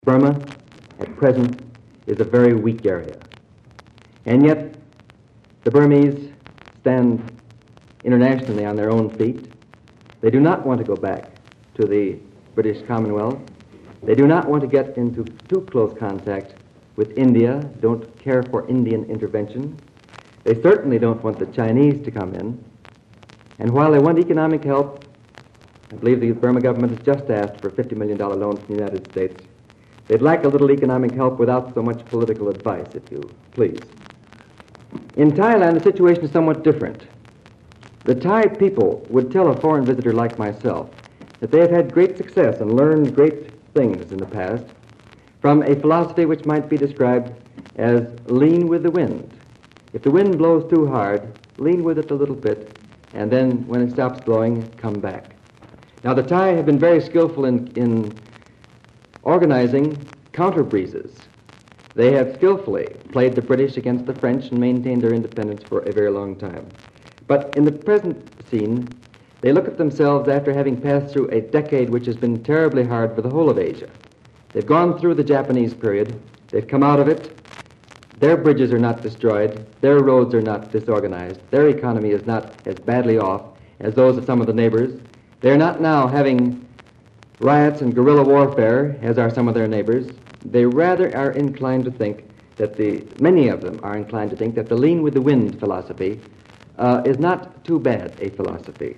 Burma, at present, is a very weak area. And yet, the Burmese stand internationally on their own feet. They do not want to go back to the British Commonwealth. They do not want to get into too close contact with India, don't care for Indian intervention. They certainly don't want the Chinese to come in. And while they want economic help, I believe the Burma government has just asked for a $50 million loan from the United States. They'd like a little economic help without so much political advice, if you please. In Thailand, the situation is somewhat different. The Thai people would tell a foreign visitor like myself that they have had great success and learned great things in the past from a philosophy which might be described as lean with the wind. If the wind blows too hard, lean with it a little bit, and then when it stops blowing, come back. Now, the Thai have been very skillful in organizing counter breezes. They have skillfully played the British against the French and maintained their independence for a very long time. But in the present scene, they look at themselves after having passed through a decade which has been terribly hard for the whole of Asia. They've gone through the Japanese period. They've come out of it. Their bridges are not destroyed. Their roads are not disorganized. Their economy is not as badly off as those of some of the neighbors. They're not now having riots and guerrilla warfare, as are some of their neighbors. They rather are inclined to think that many of them are inclined to think that the lean with the wind philosophy is not too bad a philosophy.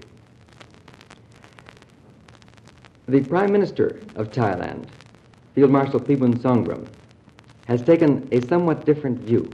The Prime Minister of Thailand, Field Marshal Pibun Songgram, has taken a somewhat different view.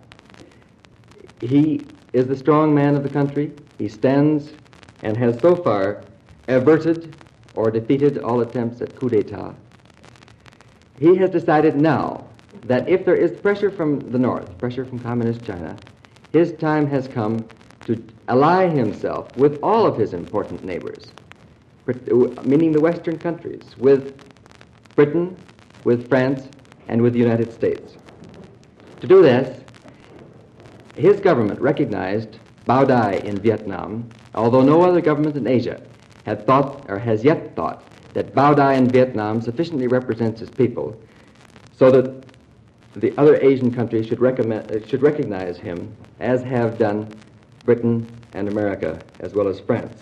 He is the strong man of the country. He stands and has so far averted or defeated all attempts at coup d'etat. He has decided now that if there is pressure from the North, pressure from Communist China, his time has come to ally himself with all of his important neighbors, meaning the Western countries, with Britain, with France, and with the United States. To do this, his government recognized Bao Dai in Vietnam, although no other government in Asia had thought or has yet thought that Bao Dai in Vietnam sufficiently represents his people so that the other Asian countries should recognize him, as have done Britain and America, as well as France.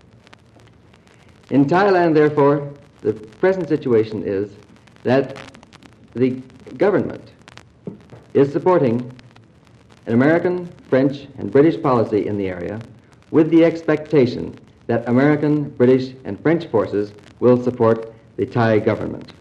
In Thailand, therefore, the present situation is that the government is supporting an American, French, and British policy in the area with the expectation that American, British, and French forces will support the Thai government.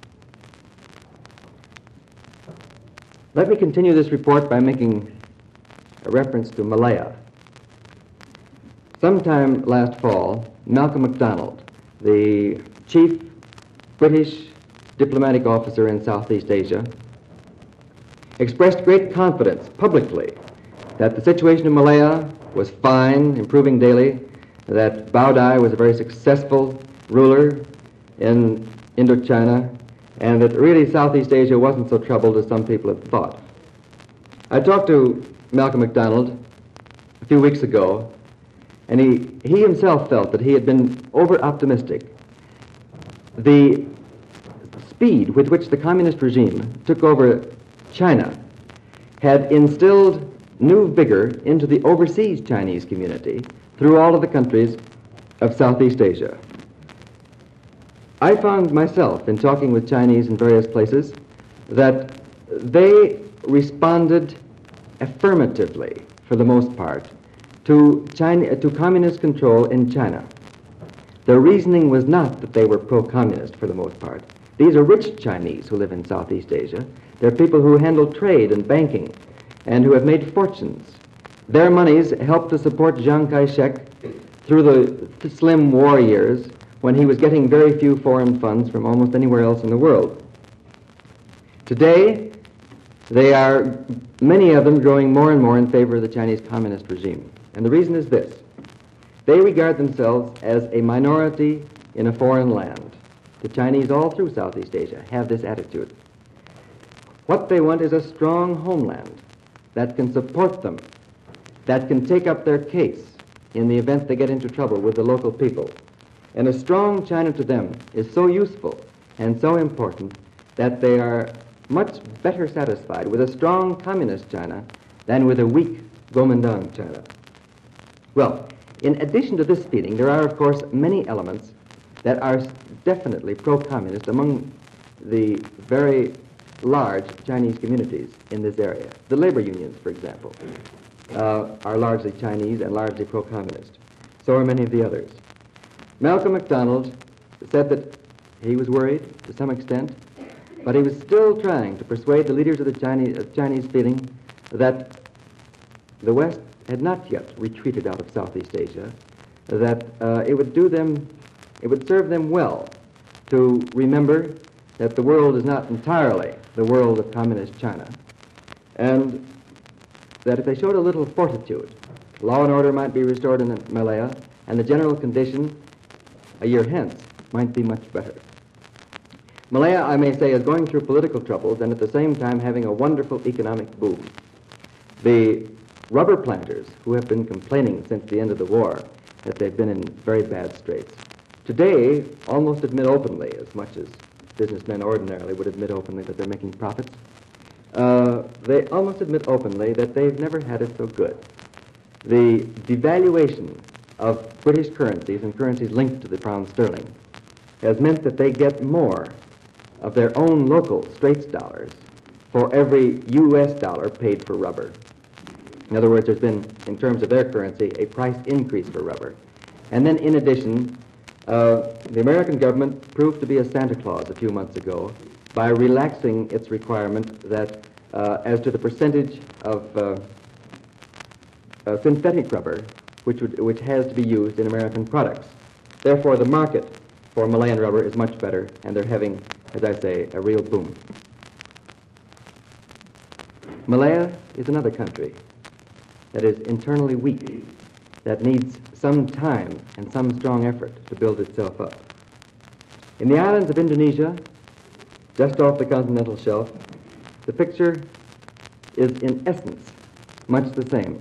Let me continue this report by making a reference to Malaya. Sometime last fall, Malcolm MacDonald, the chief British diplomatic officer in Southeast Asia, expressed great confidence publicly that the situation in Malaya was fine, improving daily, that Bao Dai was a very successful ruler in Indochina, and that really Southeast Asia wasn't so troubled as some people had thought. I talked to Malcolm MacDonald a few weeks ago, and he himself felt that he had been over-optimistic. The speed with which the communist regime took over China had instilled new vigor into the overseas Chinese community through all of the countries of Southeast Asia. I found myself, in talking with Chinese in various places, that they responded affirmatively, for the most part, to communist control in China. Their reasoning was not that they were pro-communist, for the most part. These are rich Chinese who live in Southeast Asia. They're people who handle trade and banking and who have made fortunes. Their monies helped to support Chiang Kai-shek through the slim war years when he was getting very few foreign funds from almost anywhere else in the world. Today, many of them growing more and more in favor of the Chinese communist regime. And the reason is this. They regard themselves as a minority in a foreign land. The Chinese all through Southeast Asia have this attitude. What they want is a strong homeland that can support them, that can take up their case in the event they get into trouble with the local people. And a strong China to them is so useful and so important that they are much better satisfied with a strong communist China than with a weak Kuomintang China. Well, in addition to this feeling, there are, of course, many elements that are definitely pro-communist among the very large Chinese communities in this area. The labor unions, for example, are largely Chinese and largely pro-communist. So are many of the others. Malcolm MacDonald said that he was worried to some extent, but he was still trying to persuade the leaders of the Chinese feeling that the West had not yet retreated out of Southeast Asia, that it would serve them well to remember that the world is not entirely the world of communist China, and that if they showed a little fortitude, law and order might be restored in Malaya, and the general condition a year hence might be much better. Malaya, I may say, is going through political troubles and at the same time having a wonderful economic boom. The rubber planters, who have been complaining since the end of the war that they've been in very bad straits, today almost admit openly, as much as businessmen ordinarily would admit openly that they're making profits, they almost admit openly that they've never had it so good. The devaluation of British currencies and currencies linked to the pound sterling has meant that they get more of their own local Straits dollars for every U.S. dollar paid for rubber. In other words, there's been, in terms of their currency, a price increase for rubber. And then, in addition, the American government proved to be a Santa Claus a few months ago by relaxing its requirement that as to the percentage of synthetic rubber which has to be used in American products. Therefore, the market for Malayan rubber is much better, and they're having, as I say, a real boom. Malaya is another country that is internally weak, that needs some time and some strong effort to build itself up. In the islands of Indonesia, just off the continental shelf, the picture is in essence much the same.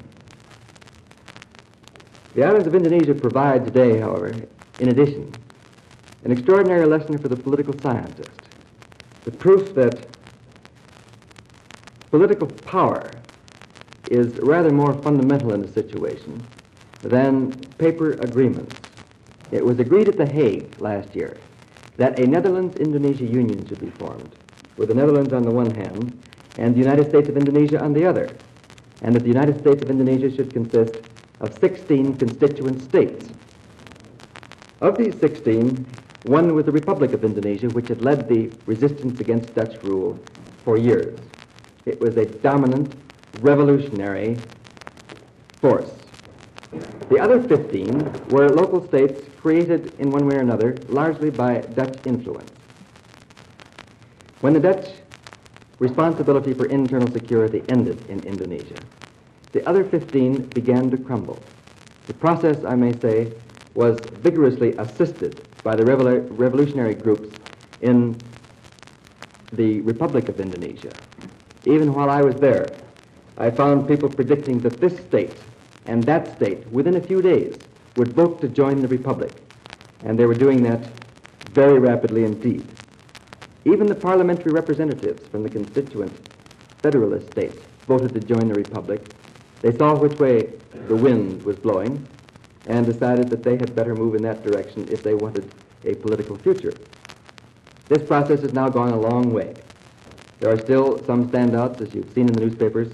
The islands of Indonesia provide today, however, in addition, an extraordinary lesson for the political scientist, the proof that political power is rather more fundamental in a situation than paper agreements. It was agreed at The Hague last year that a Netherlands-Indonesia union should be formed, with the Netherlands on the one hand and the United States of Indonesia on the other, and that the United States of Indonesia should consist of 16 constituent states. Of these 16, one was the Republic of Indonesia, which had led the resistance against Dutch rule for years. It was a dominant, revolutionary force. The other 15 were local states created in one way or another, largely by Dutch influence. When the Dutch responsibility for internal security ended in Indonesia, the other 15 began to crumble. The process, I may say, was vigorously assisted by the revolutionary groups in the Republic of Indonesia. Even while I was there, I found people predicting that this state and that state, within a few days, would vote to join the Republic. And they were doing that very rapidly indeed. Even the parliamentary representatives from the constituent federalist states voted to join the Republic. They saw which way the wind was blowing and decided that they had better move in that direction if they wanted a political future. This process has now gone a long way. There are still some standouts, as you've seen in the newspapers.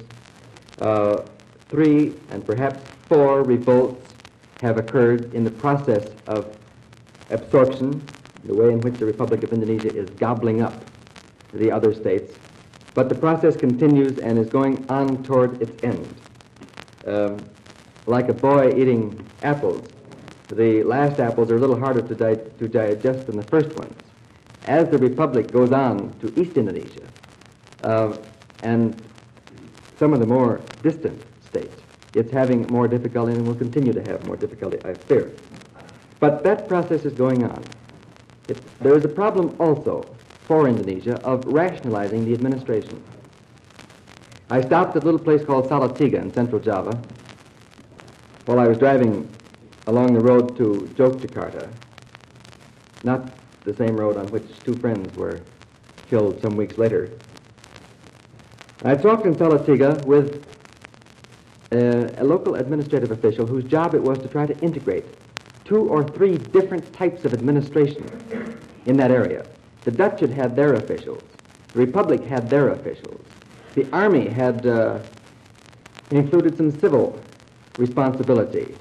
3 and perhaps 4 revolts have occurred in the process of absorption, the way in which the Republic of Indonesia is gobbling up the other states. But the process continues and is going on toward its end. Like a boy eating apples, the last apples are a little harder to digest than the first ones. As the Republic goes on to East Indonesia and some of the more distant states, it's having more difficulty and will continue to have more difficulty, I fear. But that process is going on. There is a problem also for Indonesia of rationalizing the administration. I stopped at a little place called Salatiga in central Java while I was driving along the road to Yogyakarta, not the same road on which 2 friends were killed some weeks later. I talked in Salatiga with a local administrative official whose job it was to try to integrate 2 or 3 different types of administration in that area. The Dutch had had their officials. The Republic had their officials. The Army had included some civil responsibility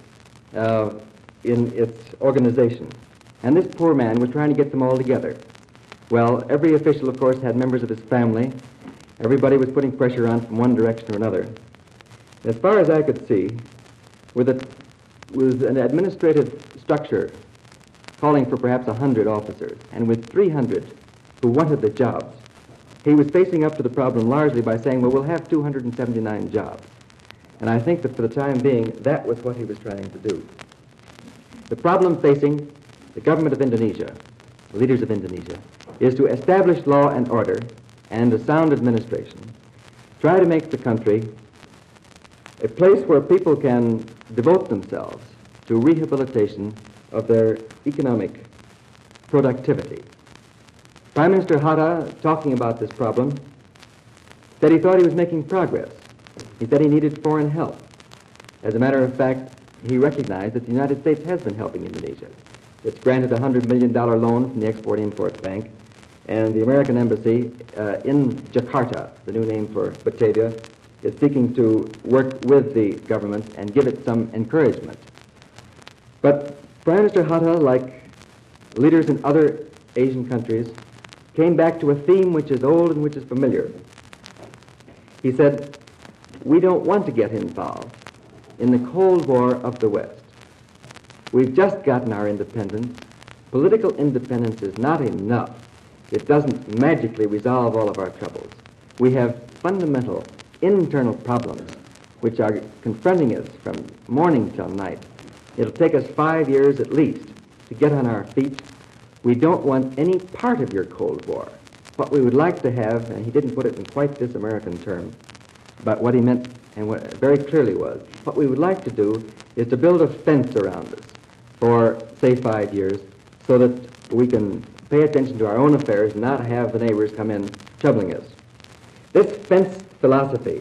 in its organization. And this poor man was trying to get them all together. Well, every official, of course, had members of his family. Everybody was putting pressure on from one direction or another. As far as I could see, with an administrative structure calling for perhaps 100 officers, and with 300 who wanted the jobs, he was facing up to the problem largely by saying, well, we'll have 279 jobs. And I think that for the time being, that was what he was trying to do. The problem facing the government of Indonesia, the leaders of Indonesia, is to establish law and order and a sound administration, try to make the country a place where people can devote themselves to rehabilitation of their economic productivity. Prime Minister Hatta, talking about this problem, said he thought he was making progress. He said he needed foreign help. As a matter of fact, he recognized that the United States has been helping Indonesia. It's granted a $100 million loan from the Export-Import Bank, and the American Embassy in Jakarta, the new name for Batavia, is seeking to work with the government and give it some encouragement. But Prime Minister Hatta, like leaders in other Asian countries, came back to a theme which is old and which is familiar. He said, we don't want to get involved in the Cold War of the West. We've just gotten our independence. Political independence is not enough. It doesn't magically resolve all of our troubles. We have fundamental internal problems which are confronting us from morning till night. It'll take us 5 years at least to get on our feet. We don't want any part of your Cold War. What we would like to have, and he didn't put it in quite this American term, but what he meant, and what very clearly was, what we would like to do is to build a fence around us for, say, 5 years, so that we can pay attention to our own affairs and not have the neighbors come in troubling us. This fence philosophy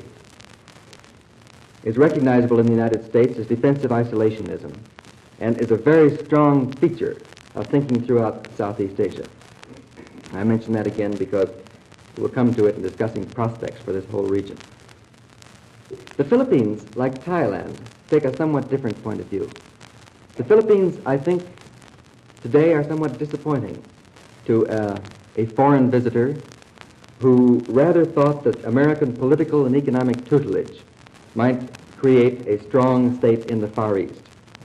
is recognizable in the United States as defensive isolationism and is a very strong feature of thinking throughout Southeast Asia. I mention that again because we'll come to it in discussing prospects for this whole region. The Philippines, like Thailand, take a somewhat different point of view. The Philippines, I think, today are somewhat disappointing to a foreign visitor who rather thought that American political and economic tutelage might create a strong state in the Far East.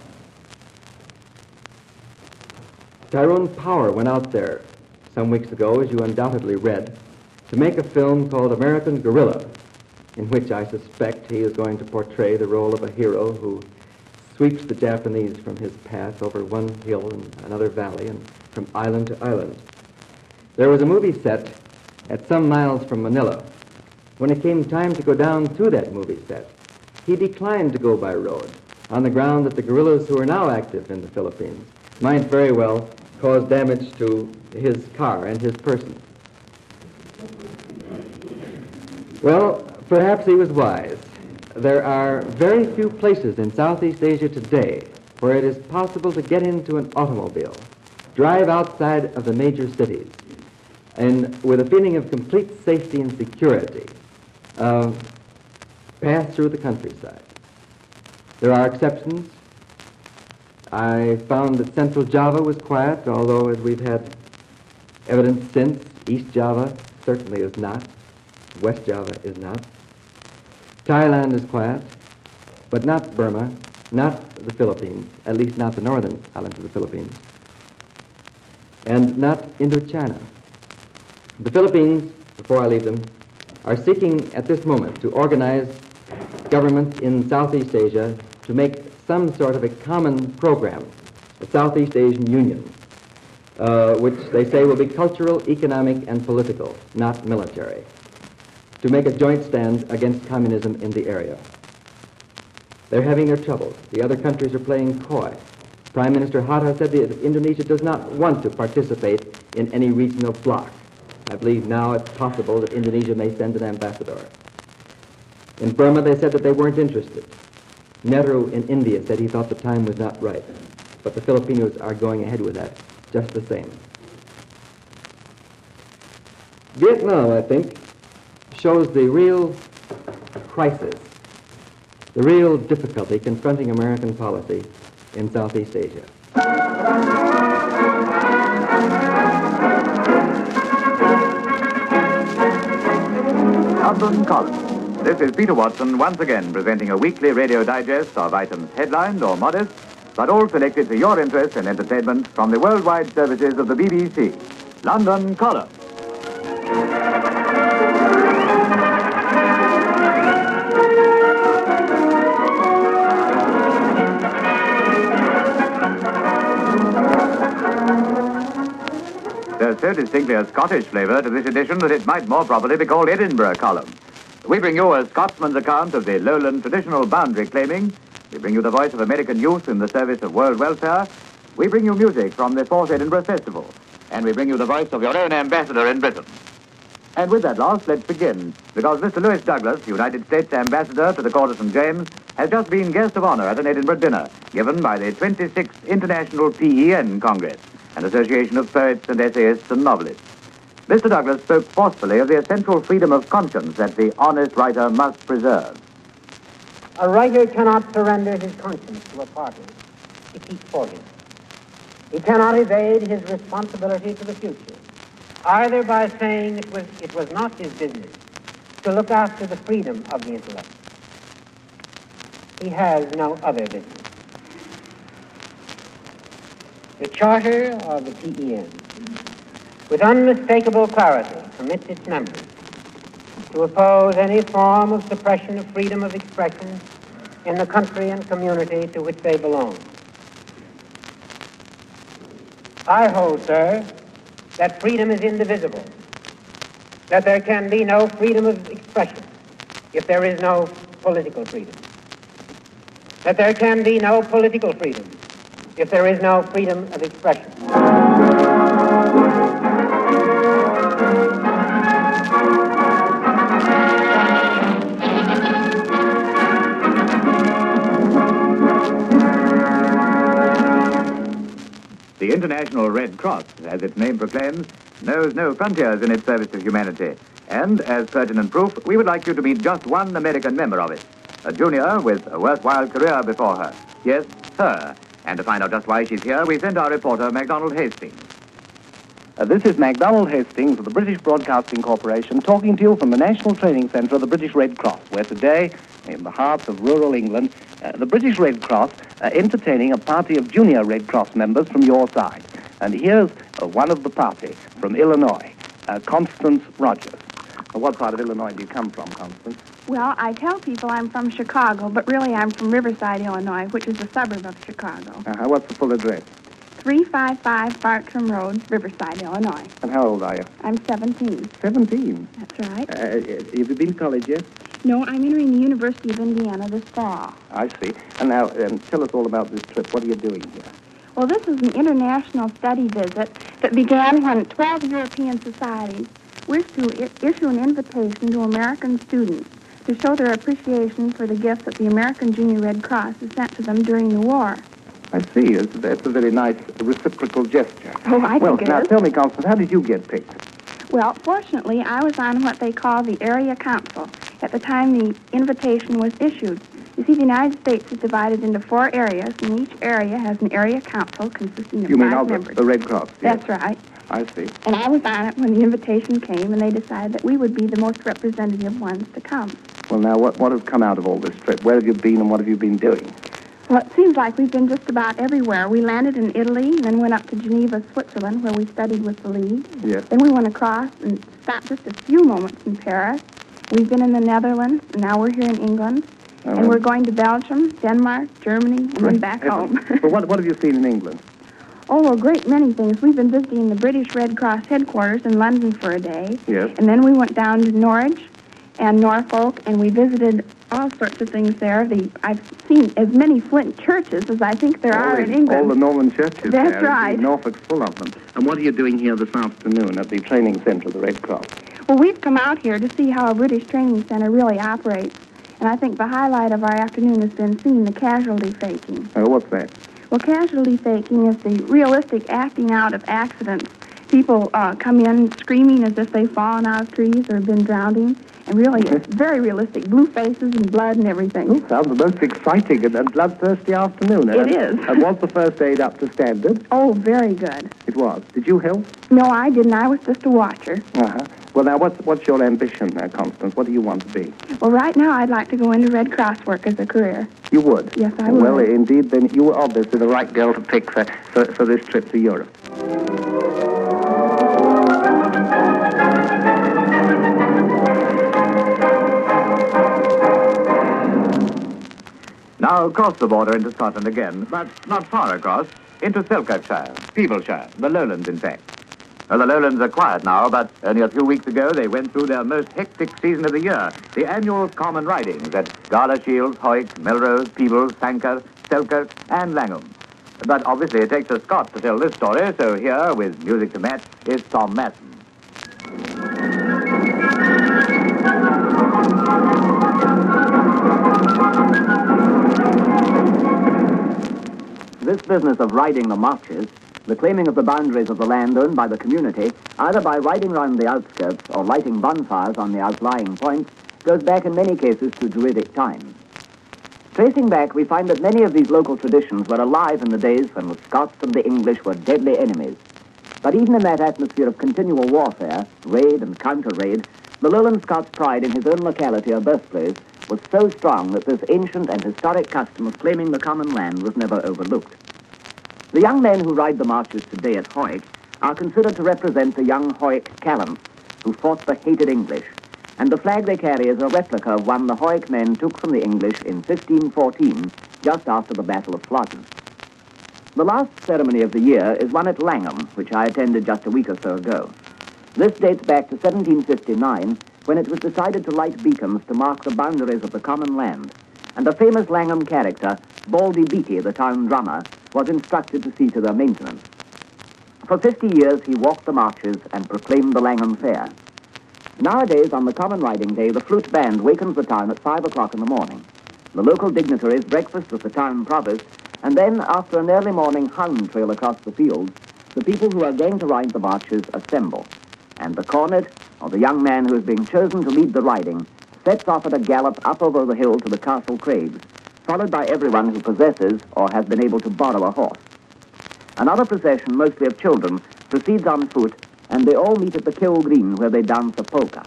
Tyrone Power went out there some weeks ago, as you undoubtedly read, to make a film called American Guerrilla, in which I suspect he is going to portray the role of a hero who sweeps the Japanese from his path over one hill and another valley and from island to island. There was a movie set at some miles from Manila. When it came time to go down to that movie set, he declined to go by road on the ground that the guerrillas who are now active in the Philippines might very well cause damage to his car and his person. Well, perhaps he was wise. There are very few places in Southeast Asia today where it is possible to get into an automobile, drive outside of the major cities, and with a feeling of complete safety and security, pass through the countryside. There are exceptions. I found that Central Java was quiet, although, as we've had evidence since, East Java certainly is not. West Java is not. Thailand is quiet, but not Burma, not the Philippines, at least not the northern islands of the Philippines, and not Indochina. The Philippines, before I leave them, are seeking at this moment to organize governments in Southeast Asia to make some sort of a common program, a Southeast Asian Union, which they say will be cultural, economic, and political, not military, to make a joint stand against communism in the area. They're having their troubles. The other countries are playing coy. Prime Minister Hatta said that Indonesia does not want to participate in any regional bloc. I've believe now it's possible that Indonesia may send an ambassador. In Burma, they said that they weren't interested. Nehru in India said he thought the time was not right, but the Filipinos are going ahead with that just the same. Vietnam, I think, shows the real crisis, the real difficulty confronting American policy in Southeast Asia. London Column. This is Peter Watson once again presenting a weekly radio digest of items headlined or modest, but all selected to your interest and entertainment from the worldwide services of the BBC. London Column. There's so distinctly a Scottish flavour to this edition that it might more properly be called Edinburgh Column. We bring you a Scotsman's account of the lowland traditional boundary claiming. We bring you the voice of American youth in the service of world welfare. We bring you music from the 4th Edinburgh Festival. And we bring you the voice of your own ambassador in Britain. And with that last, let's begin, because Mr. Lewis Douglas, United States Ambassador to the Court of St. James, has just been guest of honor at an Edinburgh dinner given by the 26th International PEN Congress, an association of poets and essayists and novelists. Mr. Douglas spoke forcefully of the essential freedom of conscience that the honest writer must preserve. A writer cannot surrender his conscience to a party to keep for him. He cannot evade his responsibility to the future, either by saying it was not his business to look after the freedom of the intellect. He has no other business. The Charter of the PEN, with unmistakable clarity, commits its members to oppose any form of suppression of freedom of expression in the country and community to which they belong. I hold, sir, that freedom is indivisible, that there can be no freedom of expression if there is no political freedom, that there can be no political freedom if there is no freedom of expression. The International Red Cross, as its name proclaims, knows no frontiers in its service to humanity. And, as pertinent proof, we would like you to meet just one American member of it, a junior with a worthwhile career before her. Yes, her. And to find out just why she's here, we sent our reporter, MacDonald Hastings. This is MacDonald Hastings of the British Broadcasting Corporation talking to you from the National Training Centre of the British Red Cross, where today, in the heart of rural England, the British Red Cross are entertaining a party of junior Red Cross members from your side. And here's one of the party from Illinois, Constance Rogers. What part of Illinois do you come from, Constance? Well, I tell people I'm from Chicago, but really I'm from Riverside, Illinois, which is a suburb of Chicago. What's the full address? 355 Bartram Road, Riverside, Illinois. And how old are you? I'm 17. 17? That's right. Have you been to college yet? No, I'm entering the University of Indiana this fall. I see. And now, tell us all about this trip. What are you doing here? Well, this is an international study visit that began when 12 European societies wished to issue an invitation to American students to show their appreciation for the gifts that the American Junior Red Cross has sent to them during the war. I see. That's a very nice reciprocal gesture. Oh, I think it now is. Tell me, Constance, how did you get picked? Well, fortunately, I was on what they call the Area Council at the time the invitation was issued. You see, the United States is divided into 4 areas, and each area has an area council consisting of 5 members. The Red Cross? Yes. That's right. I see. And I was on it when the invitation came, and they decided that we would be the most representative ones to come. Well, now, what has come out of all this trip? Where have you been and what have you been doing? Well, it seems like we've been just about everywhere. We landed in Italy, and then went up to Geneva, Switzerland, where we studied with the League. Yes. Then we went across and stopped just a few moments in Paris. We've been in the Netherlands, and now we're here in England. And we're going to Belgium, Denmark, Germany, and then back home. Well, what have you seen in England? Oh, a great many things. We've been visiting the British Red Cross headquarters in London for a day. Yes. And then we went down to Norwich and Norfolk, and we visited all sorts of things there. I've seen as many flint churches as I think there are in England. All the Norman churches. That's there. right. Norfolk's full of them. And what are you doing here this afternoon at the training centre of the Red Cross? Well, we've come out here to see how a British training center really operates. And I think the highlight of our afternoon has been seeing the casualty faking. What's that? Well, casualty faking is the realistic acting out of accidents. People come in screaming as if they've fallen out of trees or been drowning. And really, it's very realistic. Blue faces and blood and everything. Sounds the most exciting and bloodthirsty afternoon. It is. And was the first aid up to standard? Oh, very good. It was. Did you help? No, I didn't. I was just a watcher. Uh-huh. Well, now, what's your ambition, Constance? What do you want to be? Well, right now, I'd like to go into Red Cross work as a career. You would? Yes, I would. Well, indeed, then you were obviously the right girl to pick for this trip to Europe. Now across the border into Scotland again, but not far across, into Selkirkshire, Peebleshire, the lowlands in fact. Well, the lowlands are quiet now, but only a few weeks ago they went through their most hectic season of the year, the annual common ridings at Gala Shields, Hoyk, Melrose, Peebles, Sanker, Selkirk and Langham. But obviously it takes a Scot to tell this story, so here, with music to match, is Tom Matson. This business of riding the marches, the claiming of the boundaries of the land owned by the community, either by riding round the outskirts or lighting bonfires on the outlying points, goes back in many cases to Druidic times. Tracing back, we find that many of these local traditions were alive in the days when the Scots and the English were deadly enemies. But even in that atmosphere of continual warfare, raid and counter-raid, the lowland Scots' pride in his own locality or birthplace was so strong that this ancient and historic custom of claiming the common land was never overlooked. The young men who ride the marches today at Hoyk are considered to represent the young Hoyk gallants who fought the hated English, and the flag they carry is a replica of one the Hoyk men took from the English in 1514, just after the Battle of Flodden. The last ceremony of the year is one at Langham, which I attended just a week or so ago. This dates back to 1759, when it was decided to light beacons to mark the boundaries of the common land, and the famous Langham character, Baldy Beatty, the town drummer, was instructed to see to their maintenance. For 50 years he walked the marches and proclaimed the Langham Fair. Nowadays, on the common riding day, the flute band wakens the town at 5 o'clock in the morning. The local dignitaries breakfast with the town provost, and then, after an early morning hound trail across the fields, the people who are going to ride the marches assemble, and the cornet, or the young man who is being chosen to lead the riding, sets off at a gallop up over the hill to the Castle Craigs, followed by everyone who possesses or has been able to borrow a horse. Another procession, mostly of children, proceeds on foot, and they all meet at the Kill Green, where they dance a polka.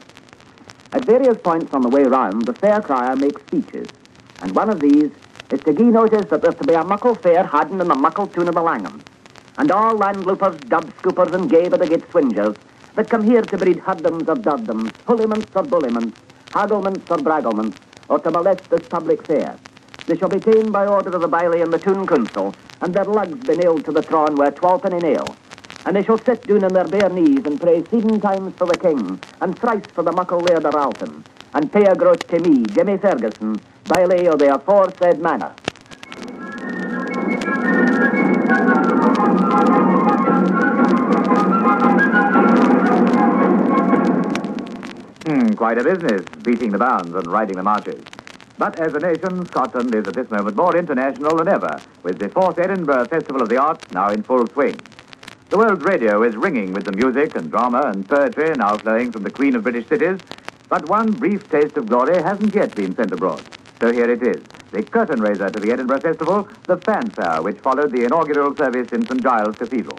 At various points on the way round, the fair crier makes speeches, and one of these is to gie notice that there's to be a muckle fair hadden in the muckle tune of the Langham, and all landloopers, dub scoopers, and gay by the gate swingers that come here to breed huddoms or duddoms, hulliments or bulliments, hagglements or bragglements, or to molest this public fair. They shall be ta'en by order of the bailey and the toon council, and their lugs be nailed to the throne where 12 nail. And they shall sit down on their bare knees and pray 7 times for the king, and thrice for the muckle laird of Alton, and pay a groat to me, Jimmy Ferguson, bailey of the aforesaid manor. Quite a business, beating the bounds and riding the marches. But as a nation, Scotland is at this moment more international than ever, with the 4th Edinburgh Festival of the Arts now in full swing. The world's radio is ringing with the music and drama and poetry now flowing from the Queen of British cities, but one brief taste of glory hasn't yet been sent abroad. So here it is, the curtain raiser to the Edinburgh Festival, the fanfare which followed the inaugural service in St. Giles Cathedral.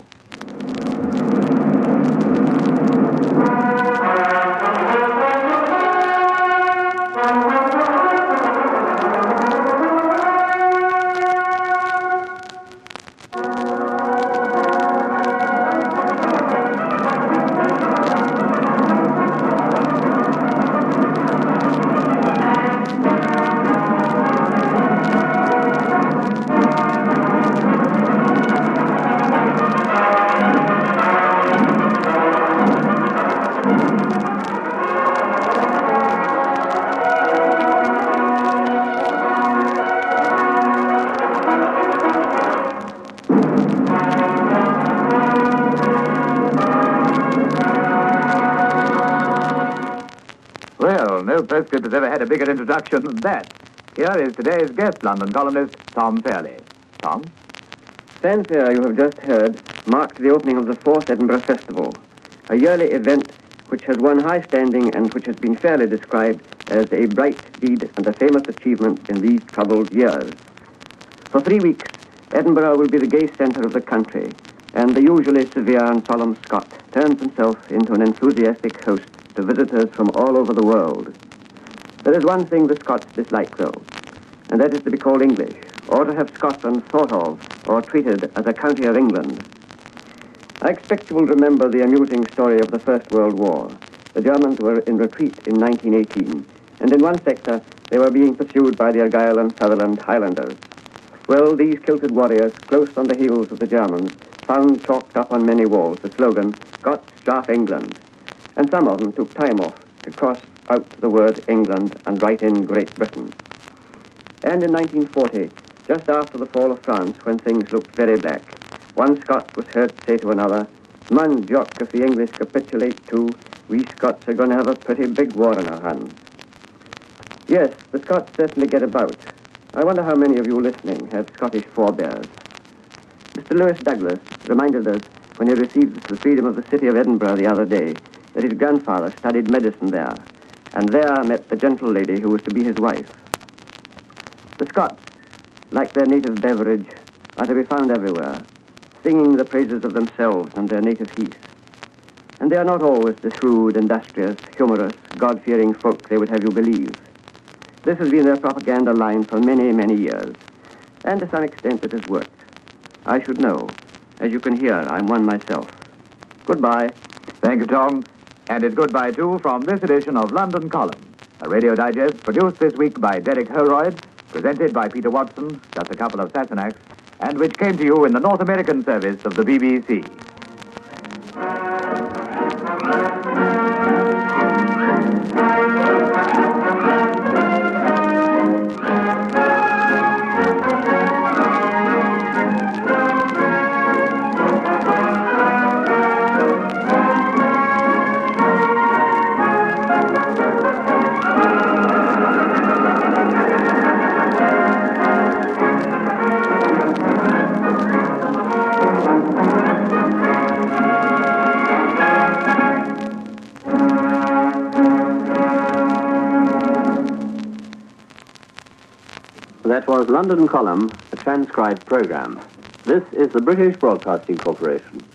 Well, no postscript has ever had a bigger introduction than that. Here is today's guest London columnist, Tom Fairley. Tom? Fanfare, you have just heard, marked the opening of the 4th Edinburgh Festival, a yearly event which has won high standing and which has been fairly described as a bright deed and a famous achievement in these troubled years. For 3 weeks, Edinburgh will be the gay centre of the country, and the usually severe and solemn Scot turns himself into an enthusiastic host to visitors from all over the world. There is one thing the Scots dislike, though, and that is to be called English, or to have Scotland thought of or treated as a county of England. I expect you will remember the amusing story of the First World War. The Germans were in retreat in 1918, and in one sector they were being pursued by the Argyll and Sutherland Highlanders. Well, these kilted warriors, close on the heels of the Germans, found chalked up on many walls the slogan, "God Strafe England," and some of them took time off to cross out the word England and write in Great Britain. And in 1940, just after the fall of France, when things looked very black, one Scot was heard to say to another, "Man, Jock, if the English capitulate too, we Scots are going to have a pretty big war on our hands." Yes, the Scots certainly get about. I wonder how many of you listening have Scottish forebears. Mr. Lewis Douglas reminded us, when he received the freedom of the city of Edinburgh the other day, that his grandfather studied medicine there, and there met the gentle lady who was to be his wife. The Scots, like their native beverage, are to be found everywhere, singing the praises of themselves and their native heath. And they are not always the shrewd, industrious, humorous, God-fearing folk they would have you believe. This has been their propaganda line for many, many years, and to some extent it has worked. I should know. As you can hear, I'm one myself. Goodbye. Thank you, Tom. And it's goodbye, too, from this edition of London Column, a radio digest produced this week by Derek Holroyd, presented by Peter Watson, just a couple of Sassenachs, and which came to you in the North American service of the BBC. That was London Column, a transcribed program. This is the British Broadcasting Corporation.